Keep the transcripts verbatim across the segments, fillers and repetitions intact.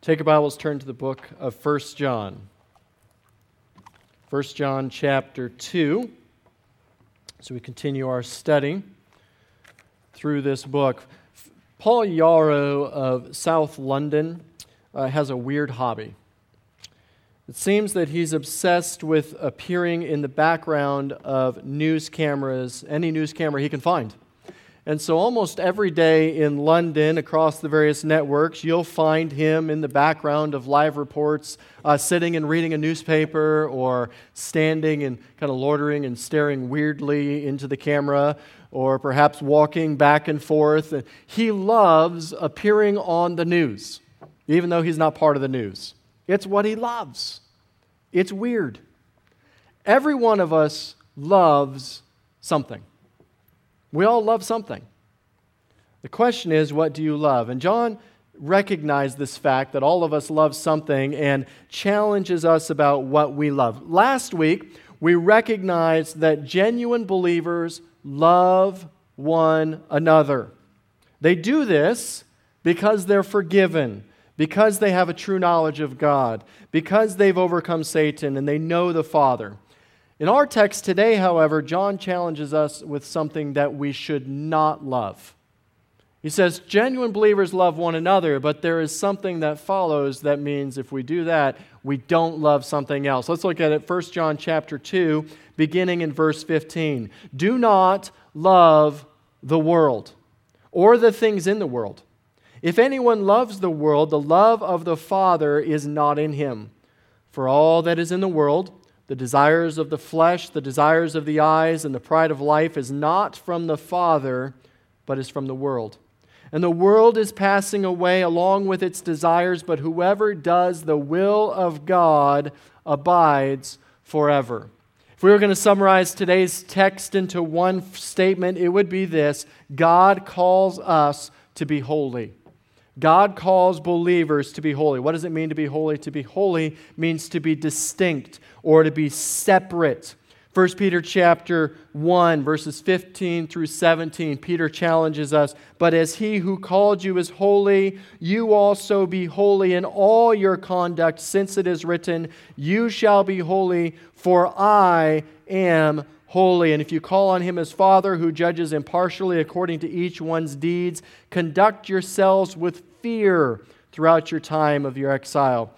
Take your Bibles, turn to the book of First John. First John chapter two. So we continue our study through this book. Paul Yarrow of South London uh, has a weird hobby. It seems that he's obsessed with appearing in the background of news cameras, any news camera he can find. And so almost every day in London, across the various networks, you'll find him in the background of live reports, uh, sitting and reading a newspaper, or standing and kind of loitering and staring weirdly into the camera, or perhaps walking back and forth. And he loves appearing on the news, even though he's not part of the news. It's what he loves. It's weird. Every one of us loves something. We all love something. The question is, what do you love? And John recognized this fact that all of us love something and challenges us about what we love. Last week, we recognized that genuine believers love one another. They do this because they're forgiven, because they have a true knowledge of God, because they've overcome Satan and they know the Father. In our text today, however, John challenges us with something that we should not love. He says, genuine believers love one another, but there is something that follows that means if we do that, we don't love something else. Let's look at it, First John chapter two, beginning in verse fifteen. Do not love the world or the things in the world. If anyone loves the world, the love of the Father is not in him. For all that is in the world, the desires of the flesh, the desires of the eyes, and the pride of life is not from the Father, but is from the world. And the world is passing away along with its desires, but whoever does the will of God abides forever. If we were going to summarize today's text into one statement, it would be this: God calls us to be holy. God calls believers to be holy. What does it mean to be holy? To be holy means to be distinct or to be separate. First Peter chapter one, verses fifteen through seventeen, Peter challenges us, "But as he who called you is holy, you also be holy in all your conduct, since it is written, 'You shall be holy, for I am holy.' And if you call on him as Father, who judges impartially according to each one's deeds, conduct yourselves with fear throughout your time of your exile."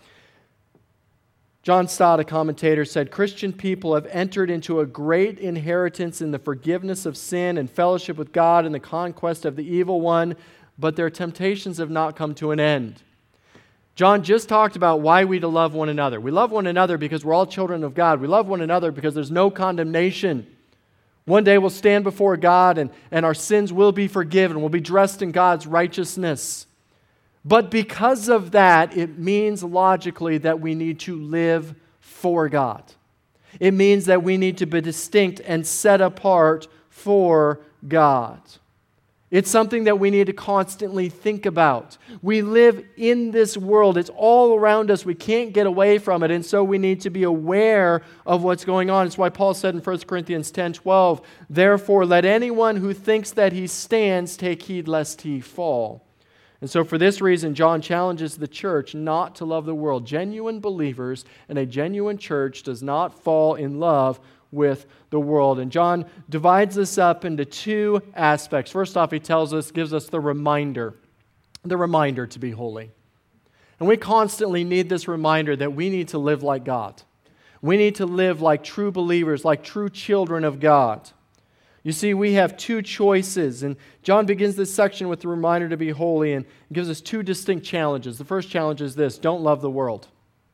John Stott, a commentator, said, "Christian people have entered into a great inheritance in the forgiveness of sin and fellowship with God and the conquest of the evil one, but their temptations have not come to an end." John just talked about why we to love one another. We love one another because we're all children of God. We love one another because there's no condemnation. One day we'll stand before God and, and our sins will be forgiven. We'll be dressed in God's righteousness. But because of that, it means logically that we need to live for God. It means that we need to be distinct and set apart for God. It's something that we need to constantly think about. We live in this world. It's all around us. We can't get away from it. And so we need to be aware of what's going on. It's why Paul said in First Corinthians ten twelve, "Therefore let anyone who thinks that he stands take heed lest he fall." And so for this reason, John challenges the church not to love the world. Genuine believers and a genuine church does not fall in love with the world. And John divides this up into two aspects. First off, he tells us, gives us the reminder, the reminder to be holy. And we constantly need this reminder that we need to live like God. We need to live like true believers, like true children of God. You see, we have two choices, and John begins this section with the reminder to be holy and gives us two distinct challenges. The first challenge is this: don't love the world.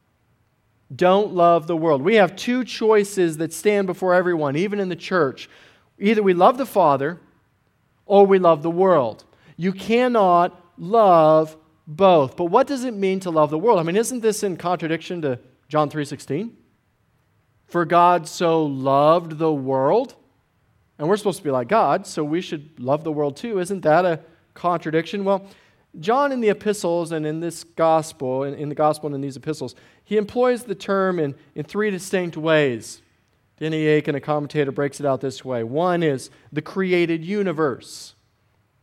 Don't love the world. We have two choices that stand before everyone, even in the church. Either we love the Father or we love the world. You cannot love both. But what does it mean to love the world? I mean, isn't this in contradiction to John three sixteen? For God so loved the world. And we're supposed to be like God, so we should love the world too. Isn't that a contradiction? Well, John in the epistles and in this gospel, in, in the gospel and in these epistles, he employs the term in, in three distinct ways. Denny Aiken, a commentator, breaks it out this way. One is the created universe.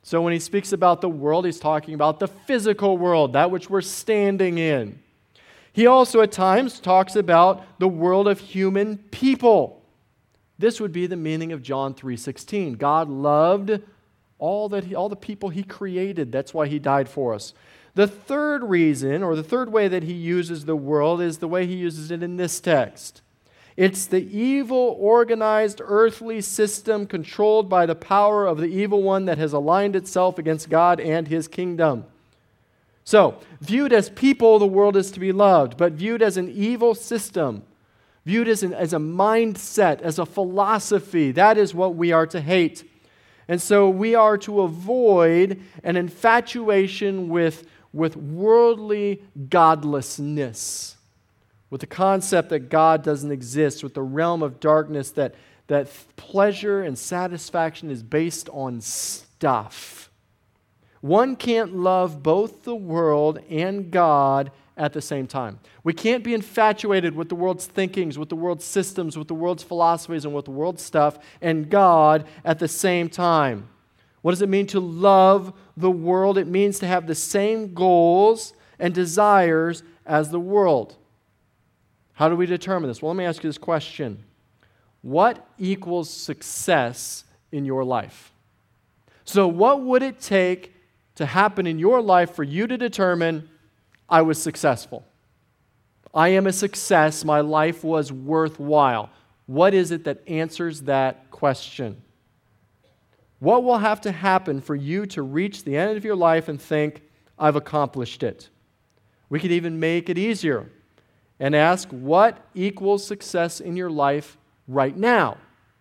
So when he speaks about the world, he's talking about the physical world, that which we're standing in. He also at times talks about the world of human people. This would be the meaning of John three sixteen. God loved all that he, all the people he created. That's why he died for us. The third reason, or the third way that he uses the world, is the way he uses it in this text. It's the evil, organized, earthly system controlled by the power of the evil one that has aligned itself against God and his kingdom. So, viewed as people, the world is to be loved, but viewed as an evil system, viewed as, an, as a mindset, as a philosophy, that is what we are to hate. And so we are to avoid an infatuation with, with worldly godlessness, with the concept that God doesn't exist, with the realm of darkness that, that pleasure and satisfaction is based on stuff. One can't love both the world and God at the same time. We can't be infatuated with the world's thinkings, with the world's systems, with the world's philosophies, and with the world's stuff, and God at the same time. What does it mean to love the world? It means to have the same goals and desires as the world. How do we determine this? Well, let me ask you this question. What equals success in your life? So what would it take to happen in your life for you to determine, I was successful? I am a success. My life was worthwhile. What is it that answers that question? What will have to happen for you to reach the end of your life and think, I've accomplished it? We could even make it easier and ask, what equals success in your life right now?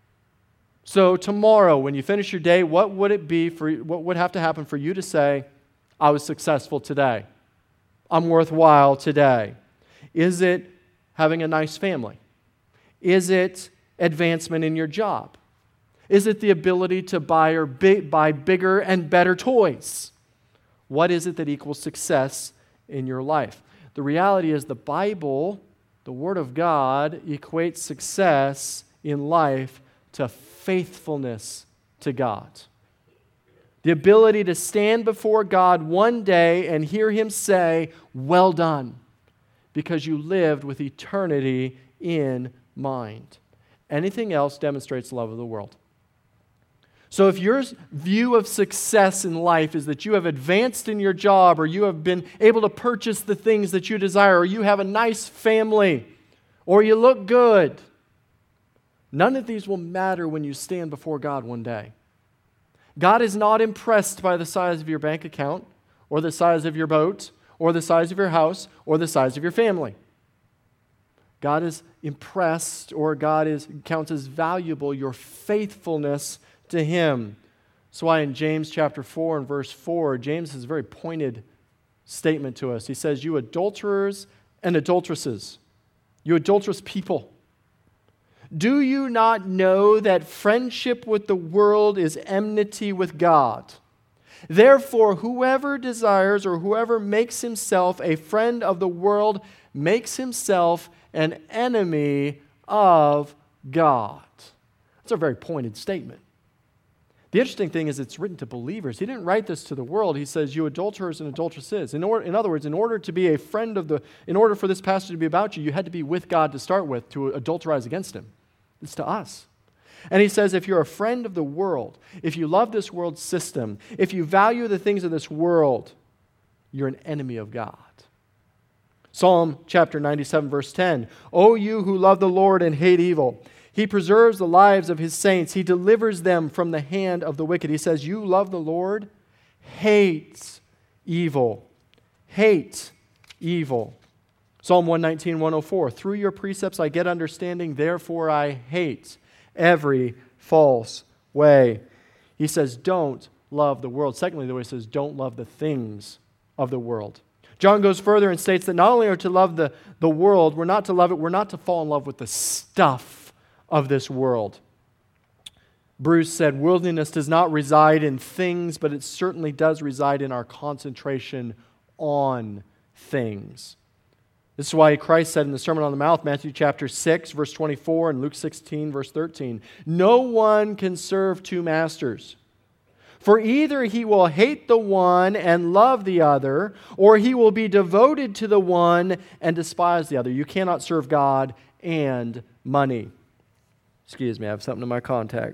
So tomorrow, when you finish your day, what would it be for what would have to happen for you to say, I was successful today? I'm worthwhile today. Is it having a nice family? Is it advancement in your job? Is it the ability to buy or big, buy bigger and better toys? What is it that equals success in your life? The reality is the Bible, the Word of God, equates success in life to faithfulness to God. The ability to stand before God one day and hear Him say, well done, because you lived with eternity in mind. Anything else demonstrates the love of the world. So if your view of success in life is that you have advanced in your job, or you have been able to purchase the things that you desire, or you have a nice family, or you look good, none of these will matter when you stand before God one day. God is not impressed by the size of your bank account, or the size of your boat, or the size of your house, or the size of your family. God is impressed, or God is counts as valuable your faithfulness to Him. That's why in James chapter four and verse four, James has a very pointed statement to us. He says, you adulterers and adulteresses, you adulterous people, do you not know that friendship with the world is enmity with God? Therefore, whoever desires or whoever makes himself a friend of the world makes himself an enemy of God. That's a very pointed statement. The interesting thing is it's written to believers. He didn't write this to the world. He says, you adulterers and adulteresses. In, or, in other words, in order to be a friend of the, in order for this passage to be about you, you had to be with God to start with, to adulterize against Him. It's to us. And he says, if you're a friend of the world, if you love this world system, if you value the things of this world, you're an enemy of God. Psalm chapter ninety-seven, verse ten, O you who love the Lord and hate evil, He preserves the lives of His saints. He delivers them from the hand of the wicked. He says, you love the Lord, hate evil. Hate evil. Psalm one nineteen, one oh four, through your precepts I get understanding, therefore I hate every false way. He says, don't love the world. Secondly, the way he says, don't love the things of the world. John goes further and states that not only are we to love the, the world, we're not to love it, we're not to fall in love with the stuff of this world. Bruce said, worldliness does not reside in things, but it certainly does reside in our concentration on things. This is why Christ said in the Sermon on the Mount, Matthew chapter six, verse twenty-four, and Luke sixteen, verse thirteen, no one can serve two masters, For either he will hate the one and love the other, or he will be devoted to the one and despise the other. You cannot serve God and money. Excuse me, I have something in my contact.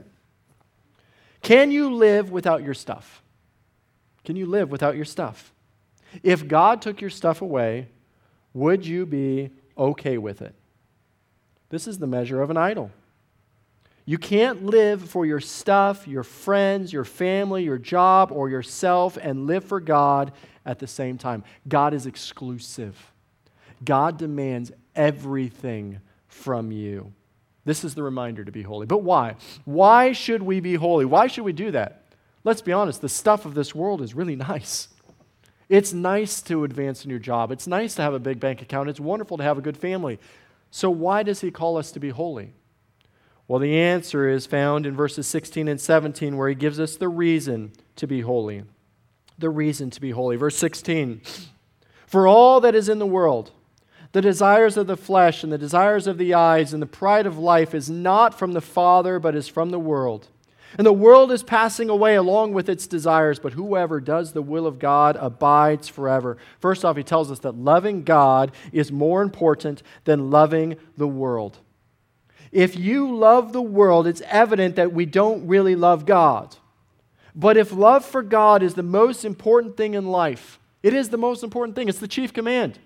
Can you live without your stuff? Can you live without your stuff? If God took your stuff away, would you be okay with it? This is the measure of an idol. You can't live for your stuff, your friends, your family, your job, or yourself and live for God at the same time. God is exclusive. God demands everything from you. This is the reminder to be holy. But why? Why should we be holy? Why should we do that? Let's be honest, the stuff of this world is really nice. It's nice to advance in your job. It's nice to have a big bank account. It's wonderful to have a good family. So why does he call us to be holy? Well, the answer is found in verses sixteen and seventeen, where he gives us the reason to be holy. The reason to be holy. Verse sixteen, for all that is in the world, the desires of the flesh and the desires of the eyes and the pride of life is not from the Father, but is from the world. And the world is passing away along with its desires, but whoever does the will of God abides forever. First off, he tells us that loving God is more important than loving the world. If you love the world, it's evident that we don't really love God. But if love for God is the most important thing in life, it is the most important thing. It's the chief command.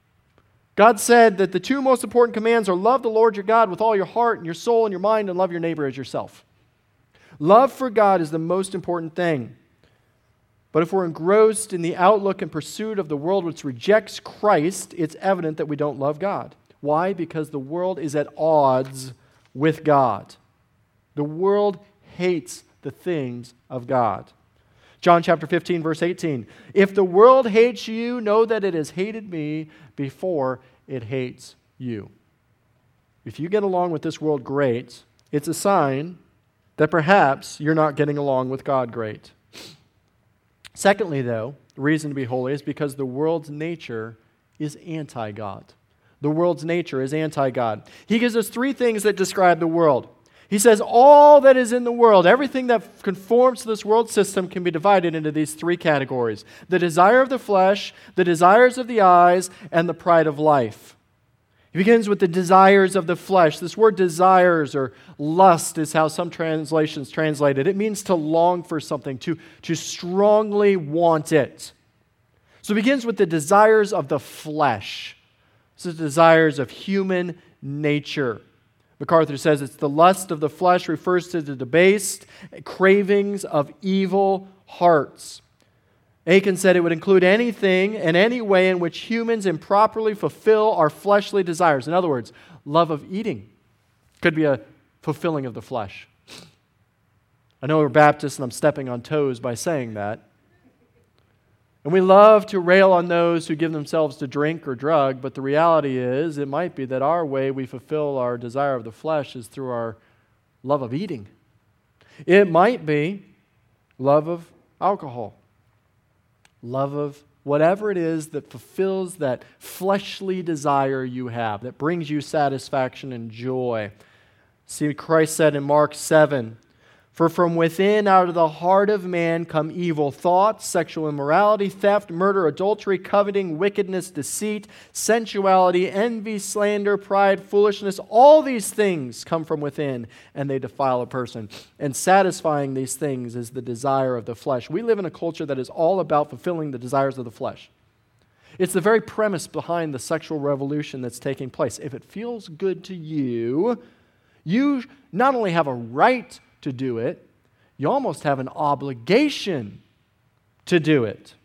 God said that the two most important commands are love the Lord your God with all your heart and your soul and your mind, and love your neighbor as yourself. Love for God is the most important thing. But if we're engrossed in the outlook and pursuit of the world which rejects Christ, it's evident that we don't love God. Why? Because the world is at odds with God. The world hates the things of God. John chapter fifteen, verse eighteen. If the world hates you, know that it has hated me before it hates you. If you get along with this world great, it's a sign that perhaps you're not getting along with God great. Secondly, though, the reason to be holy is because the world's nature is anti-God. The world's nature is anti-God. He gives us three things that describe the world. He says all that is in the world, everything that conforms to this world system, can be divided into these three categories: the desire of the flesh, the desires of the eyes, and the pride of life. He begins with the desires of the flesh. This word desires or lust is how some translations translate it. It means to long for something, to, to strongly want it. So it begins with the desires of the flesh. This is the desires of human nature. MacArthur says it's the lust of the flesh refers to the debased cravings of evil hearts. Aiken said it would include anything and any way in which humans improperly fulfill our fleshly desires. In other words, love of eating could be a fulfilling of the flesh. I know we're Baptists and I'm stepping on toes by saying that. And we love to rail on those who give themselves to drink or drug, but the reality is it might be that our way we fulfill our desire of the flesh is through our love of eating. It might be love of alcohol, love of whatever it is that fulfills that fleshly desire you have, that brings you satisfaction and joy. See, Christ said in Mark seven, for from within, out of the heart of man, come evil thoughts, sexual immorality, theft, murder, adultery, coveting, wickedness, deceit, sensuality, envy, slander, pride, foolishness. All these things come from within, and they defile a person. And satisfying these things is the desire of the flesh. We live in a culture that is all about fulfilling the desires of the flesh. It's the very premise behind the sexual revolution that's taking place. If it feels good to you, you not only have a right to do it, you almost have an obligation to do it.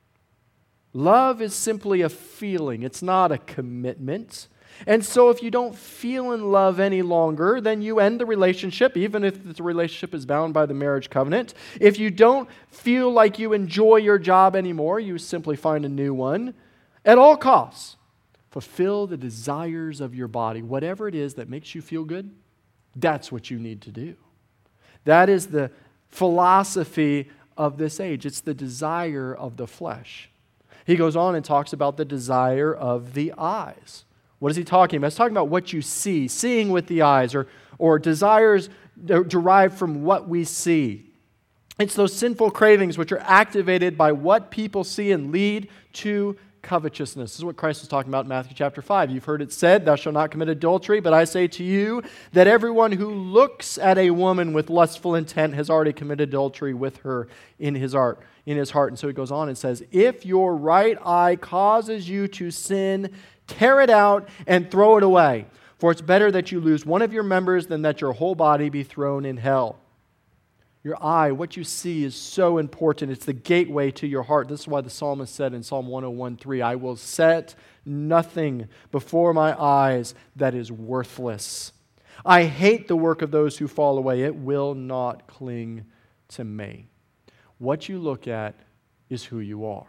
Love is simply a feeling. It's not a commitment. And so if you don't feel in love any longer, then you end the relationship, even if the relationship is bound by the marriage covenant. If you don't feel like you enjoy your job anymore, you simply find a new one. At all costs, fulfill the desires of your body. Whatever it is that makes you feel good, that's what you need to do. That is the philosophy of this age. It's the desire of the flesh. He goes on and talks about the desire of the eyes. What is he talking about? He's talking about what you see, seeing with the eyes, or, or desires derived from what we see. It's those sinful cravings which are activated by what people see and lead to covetousness. This is what Christ was talking about in Matthew chapter five. You've heard it said, thou shalt not commit adultery, but I say to you that everyone who looks at a woman with lustful intent has already committed adultery with her in his heart. In his heart. And so he goes on and says, if your right eye causes you to sin, tear it out and throw it away. For it's better that you lose one of your members than that your whole body be thrown in hell. Your eye, what you see, is so important. It's the gateway to your heart. This is why the psalmist said in Psalm one oh one three, I will set nothing before my eyes that is worthless. I hate the work of those who fall away. It will not cling to me. What you look at is who you are.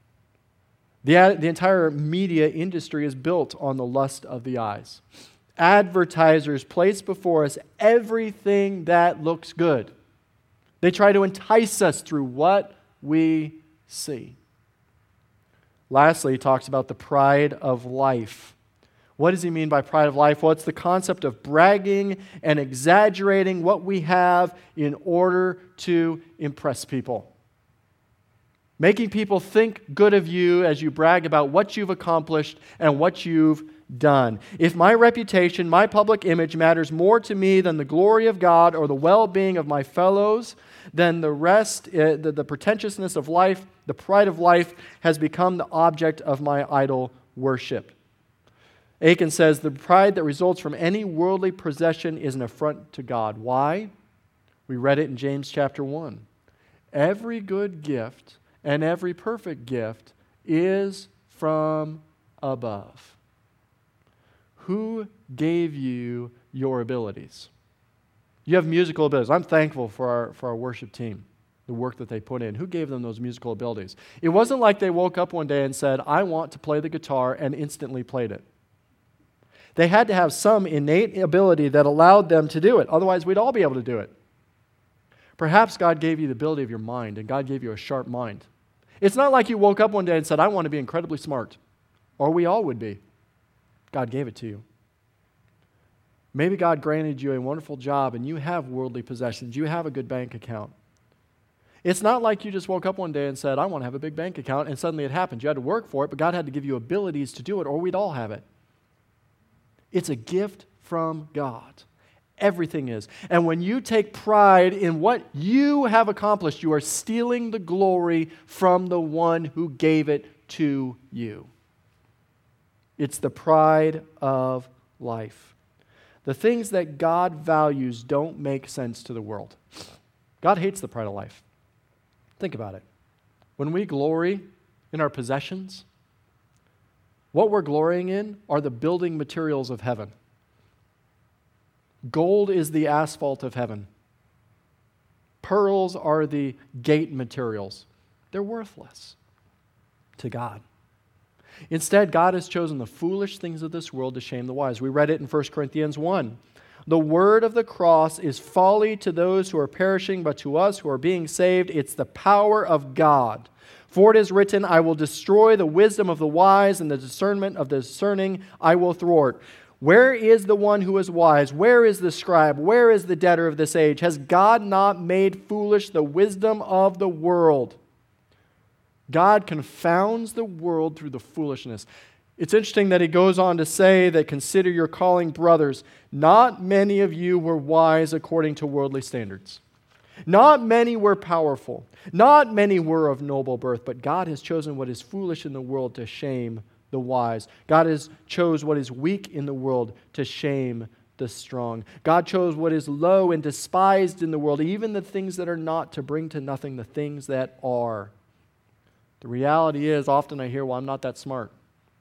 The, the entire media industry is built on the lust of the eyes. Advertisers place before us everything that looks good. They try to entice us through what we see. Lastly, he talks about the pride of life. What does he mean by pride of life? Well, it's the concept of bragging and exaggerating what we have in order to impress people. Making people think good of you as you brag about what you've accomplished and what you've done. If my reputation, my public image matters more to me than the glory of God or the well-being of my fellows, then the rest, uh, the, the pretentiousness of life, the pride of life has become the object of my idol worship. Aiken says, the pride that results from any worldly possession is an affront to God. Why? We read it in James chapter one. Every good gift and every perfect gift is from above. Who gave you your abilities? You have musical abilities. I'm thankful for our, for our worship team, the work that they put in. Who gave them those musical abilities? It wasn't like they woke up one day and said, I want to play the guitar, and instantly played it. They had to have some innate ability that allowed them to do it. Otherwise, we'd all be able to do it. Perhaps God gave you the ability of your mind, and God gave you a sharp mind. It's not like you woke up one day and said, I want to be incredibly smart. Or we all would be. God gave it to you. Maybe God granted you a wonderful job and you have worldly possessions. You have a good bank account. It's not like you just woke up one day and said, I want to have a big bank account, and suddenly it happened. You had to work for it, but God had to give you abilities to do it, or we'd all have it. It's a gift from God. Everything is. And when you take pride in what you have accomplished, you are stealing the glory from the one who gave it to you. It's the pride of life. The things that God values don't make sense to the world. God hates the pride of life. Think about it. When we glory in our possessions, what we're glorying in are the building materials of heaven. Gold is the asphalt of heaven. Pearls are the gate materials. They're worthless to God. Instead, God has chosen the foolish things of this world to shame the wise. We read it in First Corinthians one. The word of the cross is folly to those who are perishing, but to us who are being saved, it's the power of God. For it is written, I will destroy the wisdom of the wise, and the discernment of the discerning I will thwart. Where is the one who is wise? Where is the scribe? Where is the debtor of this age? Has God not made foolish the wisdom of the world? God confounds the world through the foolishness. It's interesting that he goes on to say that consider your calling, brothers. Not many of you were wise according to worldly standards. Not many were powerful. Not many were of noble birth. But God has chosen what is foolish in the world to shame the wise. God has chose what is weak in the world to shame the strong. God chose what is low and despised in the world, even the things that are not, to bring to nothing the things that are. The reality is, often I hear, well, I'm not that smart.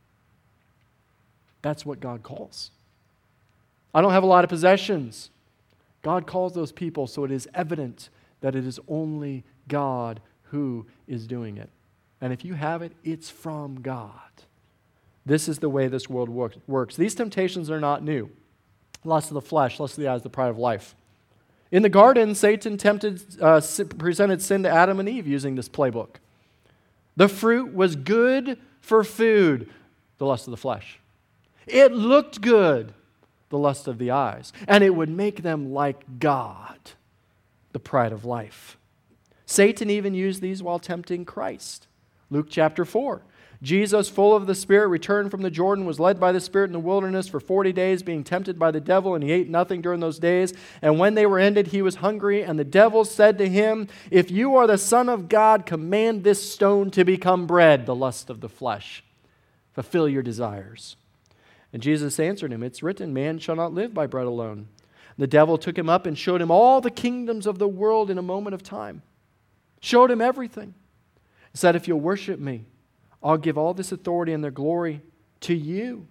That's what God calls. I don't have a lot of possessions. God calls those people, so it is evident that it is only God who is doing it. And if you have it, it's from God. This is the way this world works. These temptations are not new. Lust of the flesh, lust of the eyes, the pride of life. In the garden, Satan tempted, uh, presented sin to Adam and Eve using this playbook. The fruit was good for food, the lust of the flesh. It looked good, the lust of the eyes. And it would make them like God, the pride of life. Satan even used these while tempting Christ. Luke chapter four. Jesus, full of the Spirit, returned from the Jordan, was led by the Spirit in the wilderness for forty days, being tempted by the devil, and he ate nothing during those days. And when they were ended, he was hungry, and the devil said to him, "If you are the Son of God, command this stone to become bread," the lust of the flesh. "Fulfill your desires." And Jesus answered him, "It's written, man shall not live by bread alone." The devil took him up and showed him all the kingdoms of the world in a moment of time. Showed him everything. He said, "If you'll worship me, I'll give all this authority and their glory to you."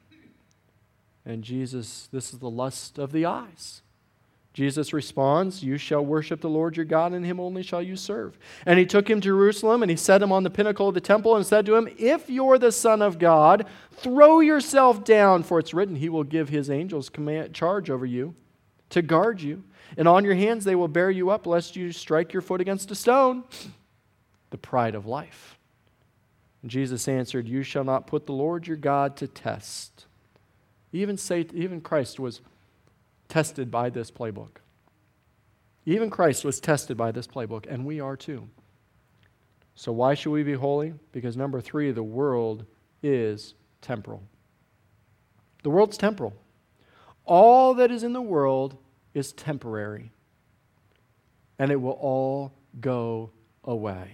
And Jesus, this is the lust of the eyes. Jesus responds, "You shall worship the Lord your God, and him only shall you serve." And he took him to Jerusalem, and he set him on the pinnacle of the temple, and said to him, "If you're the Son of God, throw yourself down, for it's written, he will give his angels command, charge over you, to guard you. And on your hands they will bear you up, lest you strike your foot against a stone." The pride of life. And Jesus answered, "You shall not put the Lord your God to test." Even Satan, even Christ was tested by this playbook. Even Christ was tested by this playbook, and we are too. So why should we be holy? Because number three, the world is temporal. The world's temporal. All that is in the world is temporary, and it will all go away.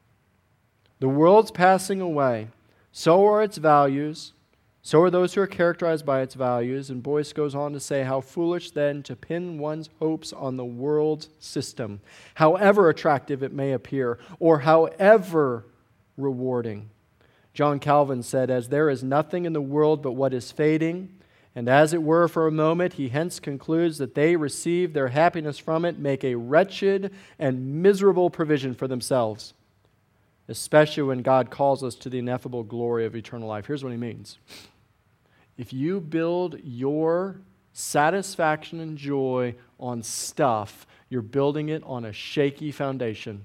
The world's passing away. So are its values. So are those who are characterized by its values. And Boyce goes on to say, how foolish then to pin one's hopes on the world's system, however attractive it may appear, or however rewarding. John Calvin said, "As there is nothing in the world but what is fading, and as it were for a moment, he hence concludes that they receive their happiness from it, make a wretched and miserable provision for themselves, especially when God calls us to the ineffable glory of eternal life." Here's what he means. If you build your satisfaction and joy on stuff, you're building it on a shaky foundation.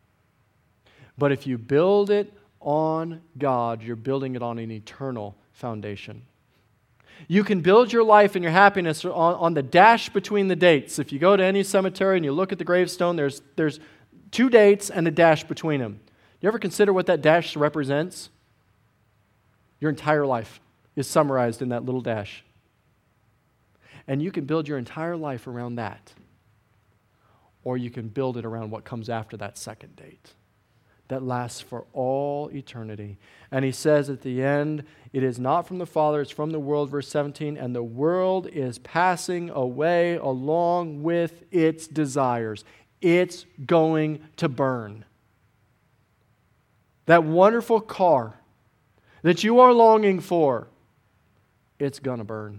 But if you build it on God, you're building it on an eternal foundation. You can build your life and your happiness on, on the dash between the dates. If you go to any cemetery and you look at the gravestone, there's, there's two dates and a dash between them. You ever consider what that dash represents? Your entire life is summarized in that little dash. And you can build your entire life around that. Or you can build it around what comes after that second date. That lasts for all eternity. And he says at the end, it is not from the Father, it's from the world, verse seventeen, and the world is passing away along with its desires. It's going to burn. That wonderful car that you are longing for, it's going to burn.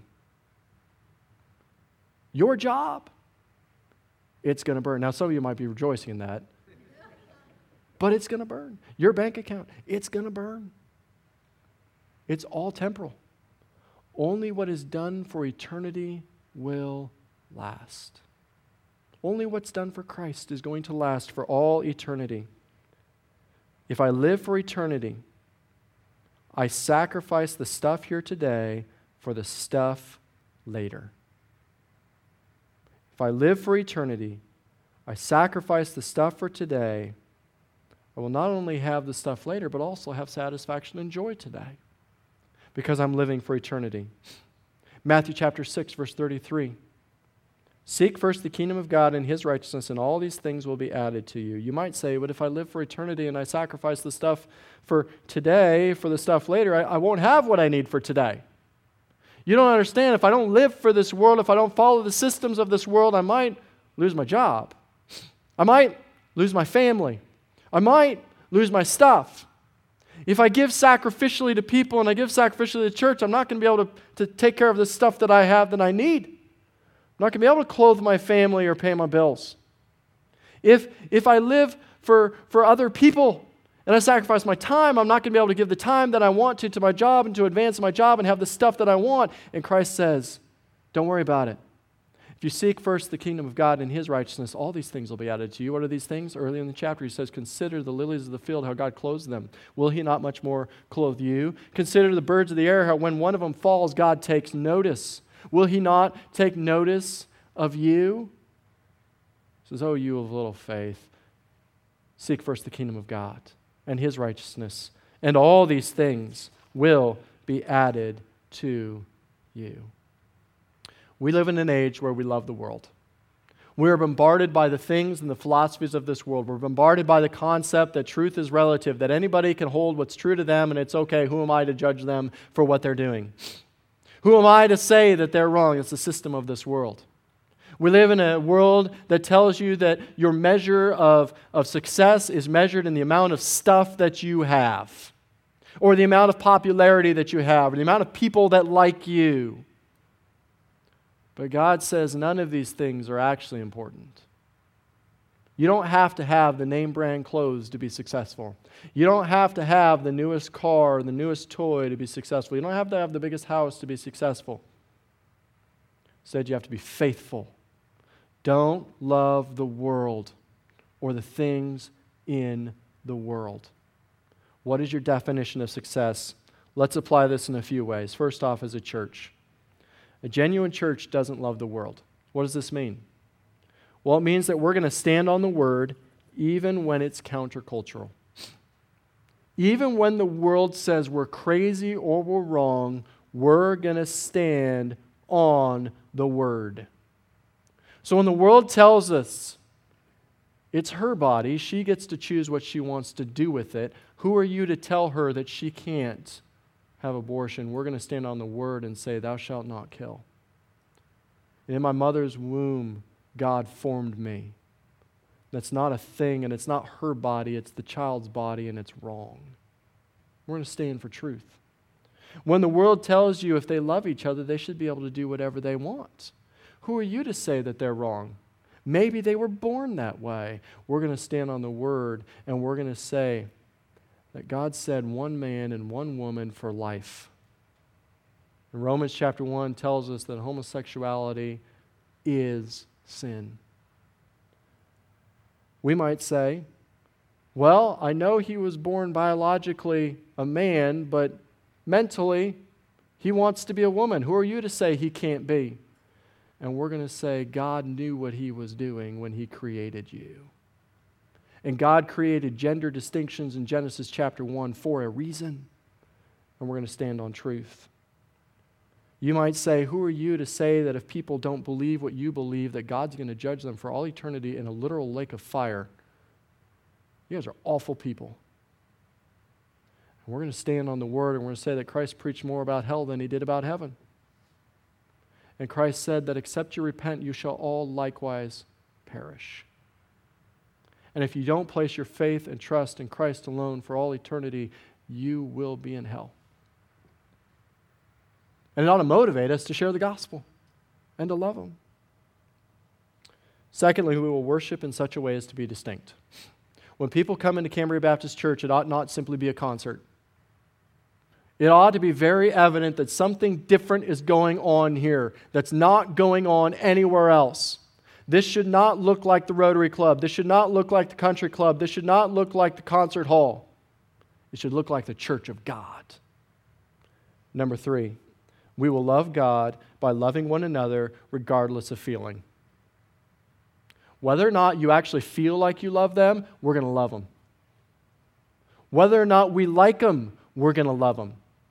Your job, it's going to burn. Now, some of you might be rejoicing in that, but it's going to burn. Your bank account, it's going to burn. It's all temporal. Only what is done for eternity will last. Only what's done for Christ is going to last for all eternity. If I live for eternity, I sacrifice the stuff here today for the stuff later. If I live for eternity, I sacrifice the stuff for today, I will not only have the stuff later, but also have satisfaction and joy today because I'm living for eternity. Matthew chapter six, verse thirty-three. Seek first the kingdom of God and his righteousness, and all these things will be added to you. You might say, but if I live for eternity and I sacrifice the stuff for today, for the stuff later, I, I won't have what I need for today. You don't understand. If I don't live for this world, if I don't follow the systems of this world, I might lose my job. I might lose my family. I might lose my stuff. If I give sacrificially to people and I give sacrificially to the church, I'm not going to be able to, to take care of the stuff that I have that I need. I'm not going to be able to clothe my family or pay my bills. If, if I live for, for other people and I sacrifice my time, I'm not going to be able to give the time that I want to to my job and to advance my job and have the stuff that I want. And Christ says, don't worry about it. If you seek first the kingdom of God and his righteousness, all these things will be added to you. What are these things? Early in the chapter, he says, consider the lilies of the field, how God clothes them. Will he not much more clothe you? Consider the birds of the air, how when one of them falls, God takes notice. Will he not take notice of you? He says, oh, you of little faith. Seek first the kingdom of God and his righteousness, and all these things will be added to you. We live in an age where we love the world. We are bombarded by the things and the philosophies of this world. We're bombarded by the concept that truth is relative, that anybody can hold what's true to them and it's okay. Who am I to judge them for what they're doing? Who am I to say that they're wrong? It's the system of this world. We live in a world that tells you that your measure of, of success is measured in the amount of stuff that you have, or the amount of popularity that you have, or the amount of people that like you. But God says none of these things are actually important. You don't have to have the name brand clothes to be successful. You don't have to have the newest car, the newest toy to be successful. You don't have to have the biggest house to be successful. Instead, you have to be faithful. Don't love the world or the things in the world. What is your definition of success? Let's apply this in a few ways. First off, as a church. A genuine church doesn't love the world. What does this mean? Well, it means that we're going to stand on the word even when it's countercultural. Even when the world says we're crazy or we're wrong, we're going to stand on the word. So when the world tells us it's her body, she gets to choose what she wants to do with it, who are you to tell her that she can't have abortion? We're going to stand on the word and say, thou shalt not kill. In my mother's womb, God formed me. That's not a thing, and it's not her body, it's the child's body, and it's wrong. We're going to stand for truth. When the world tells you if they love each other, they should be able to do whatever they want. Who are you to say that they're wrong? Maybe they were born that way. We're going to stand on the word, and we're going to say that God said one man and one woman for life. And Romans chapter one tells us that homosexuality is sin. We might say, well, I know he was born biologically a man, but mentally he wants to be a woman. Who are you to say he can't be? And we're going to say God knew what he was doing when he created you. And God created gender distinctions in Genesis chapter one for a reason. And we're going to stand on truth. You might say, who are you to say that if people don't believe what you believe, that God's going to judge them for all eternity in a literal lake of fire? You guys are awful people. And we're going to stand on the word, and we're going to say that Christ preached more about hell than he did about heaven. And Christ said that except you repent, you shall all likewise perish. And if you don't place your faith and trust in Christ alone for all eternity, you will be in hell. And it ought to motivate us to share the gospel and to love Him. Secondly, we will worship in such a way as to be distinct. When people come into Cambria Baptist Church, it ought not simply be a concert. It ought to be very evident that something different is going on here that's not going on anywhere else. This should not look like the Rotary Club. This should not look like the Country Club. This should not look like the concert hall. It should look like the church of God. Number three, we will love God by loving one another regardless of feeling. Whether or not you actually feel like you love them, we're going to love them. Whether or not we like them, we're going to love them.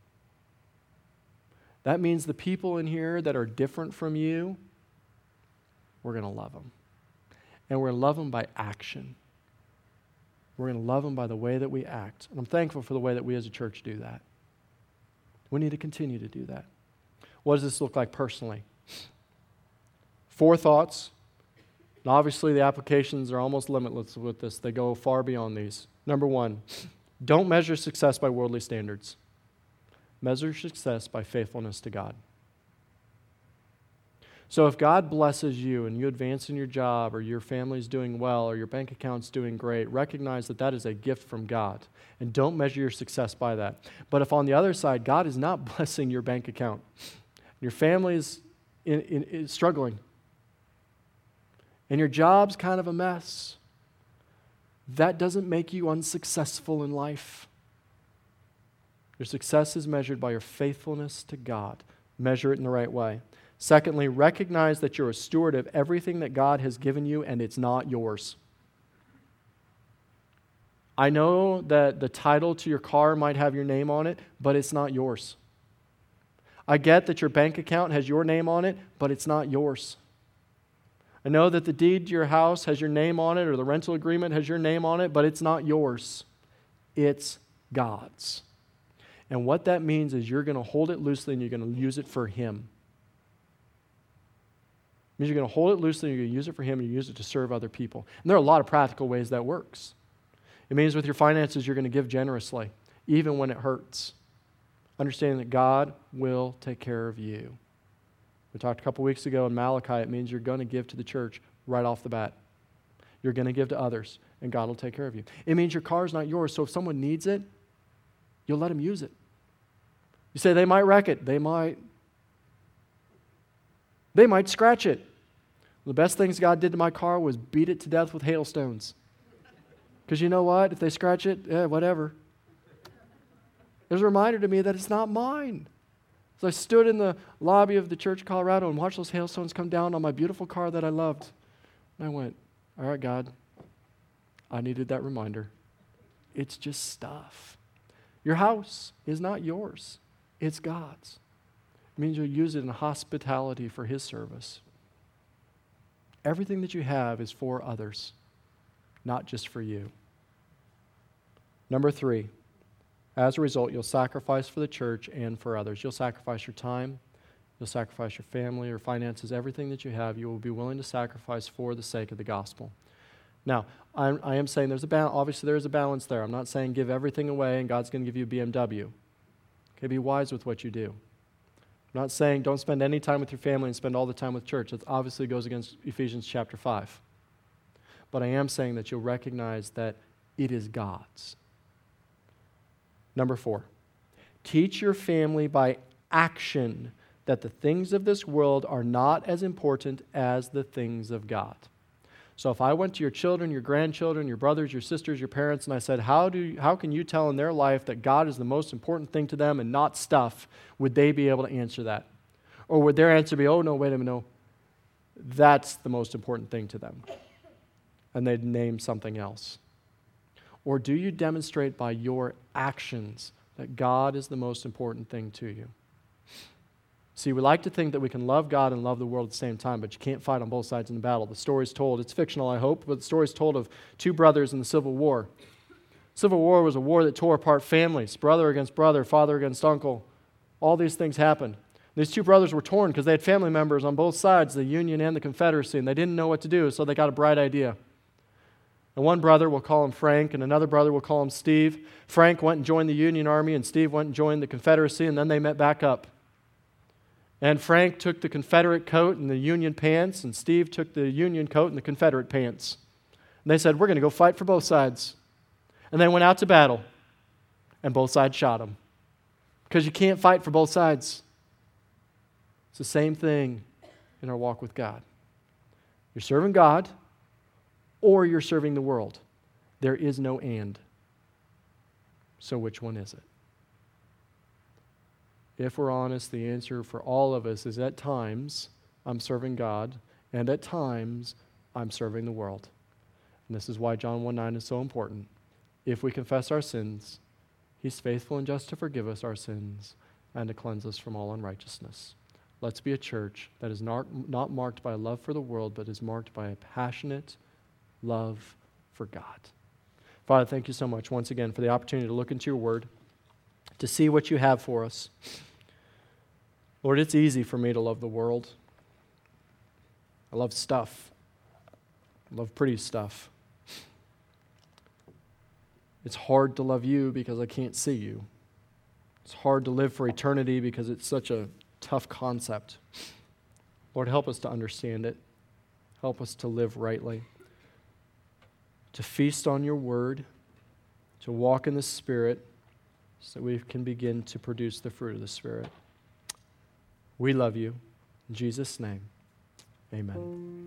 That means the people in here that are different from you, we're going to love them. And we're going to love them by action. We're going to love them by the way that we act. And I'm thankful for the way that we as a church do that. We need to continue to do that. What does this look like personally? Four thoughts. And obviously the applications are almost limitless with this. They go far beyond these. Number one, don't measure success by worldly standards. Measure success by faithfulness to God. So if God blesses you and you advance in your job, or your family's doing well, or your bank account's doing great, recognize that that is a gift from God. And don't measure your success by that. But if on the other side, God is not blessing your bank account, your family is in, in, is struggling, and your job's kind of a mess, that doesn't make you unsuccessful in life. Your success is measured by your faithfulness to God. Measure it in the right way. Secondly, recognize that you're a steward of everything that God has given you, and it's not yours. I know that the title to your car might have your name on it, but it's not yours. I get that your bank account has your name on it, but it's not yours. I know that the deed to your house has your name on it, or the rental agreement has your name on it, but it's not yours. It's God's. And what that means is you're going to hold it loosely and you're going to use it for Him. It means you're going to hold it loosely and you're going to use it for Him and you use it to serve other people. And there are a lot of practical ways that works. It means with your finances, you're going to give generously, even when it hurts. Understanding that God will take care of you. We talked a couple weeks ago in Malachi, it means you're going to give to the church right off the bat. You're going to give to others, and God will take care of you. It means your car is not yours, so if someone needs it, you'll let them use it. You say they might wreck it. They might. They might scratch it. The best things God did to my car was beat it to death with hailstones. Because you know what? If they scratch it, eh, whatever. There's a reminder to me that it's not mine. So I stood in the lobby of the Church of Colorado and watched those hailstones come down on my beautiful car that I loved. And I went, all right, God, I needed that reminder. It's just stuff. Your house is not yours. It's God's. It means you'll use it in hospitality for His service. Everything that you have is for others, not just for you. Number three, as a result, you'll sacrifice for the church and for others. You'll sacrifice your time, you'll sacrifice your family, your finances, everything that you have, you will be willing to sacrifice for the sake of the gospel. Now, I'm, I am saying there's a balance. Obviously, there is a balance there. I'm not saying give everything away and God's going to give you a B M W. Okay, be wise with what you do. I'm not saying don't spend any time with your family and spend all the time with church. That obviously goes against Ephesians chapter five. But I am saying that you'll recognize that it is God's. Number four, teach your family by action that the things of this world are not as important as the things of God. So if I went to your children, your grandchildren, your brothers, your sisters, your parents, and I said, how do you, how can you tell in their life that God is the most important thing to them and not stuff, would they be able to answer that? Or would their answer be, oh, no, wait a minute, no, that's the most important thing to them? And they'd name something else. Or do you demonstrate by your actions that God is the most important thing to you? See, we like to think that we can love God and love the world at the same time, but you can't fight on both sides in the battle. The story's told, it's fictional, I hope, but the story's told of two brothers in the Civil War. Civil War was a war that tore apart families, brother against brother, father against uncle. All these things happened. These two brothers were torn because they had family members on both sides, the Union and the Confederacy, and they didn't know what to do, so they got a bright idea. And one brother, we'll call him Frank, and another brother, we'll call him Steve. Frank went and joined the Union Army, and Steve went and joined the Confederacy, and then they met back up. And Frank took the Confederate coat and the Union pants, and Steve took the Union coat and the Confederate pants. And they said, we're going to go fight for both sides. And they went out to battle, and both sides shot them. Because you can't fight for both sides. It's the same thing in our walk with God. You're serving God, or you're serving the world. There is no and. So which one is it? If we're honest, the answer for all of us is at times, I'm serving God, and at times, I'm serving the world. And this is why John one nine is so important. If we confess our sins, He's faithful and just to forgive us our sins and to cleanse us from all unrighteousness. Let's be a church that is not, not marked by a love for the world, but is marked by a passionate love for God. Father, thank you so much once again for the opportunity to look into your word, to see what you have for us. Lord, it's easy for me to love the world. I love stuff. I love pretty stuff. It's hard to love you because I can't see you. It's hard to live for eternity because it's such a tough concept. Lord, help us to understand it. Help us to live rightly, to feast on your word, to walk in the Spirit, so that we can begin to produce the fruit of the Spirit. We love you. In Jesus' name, amen.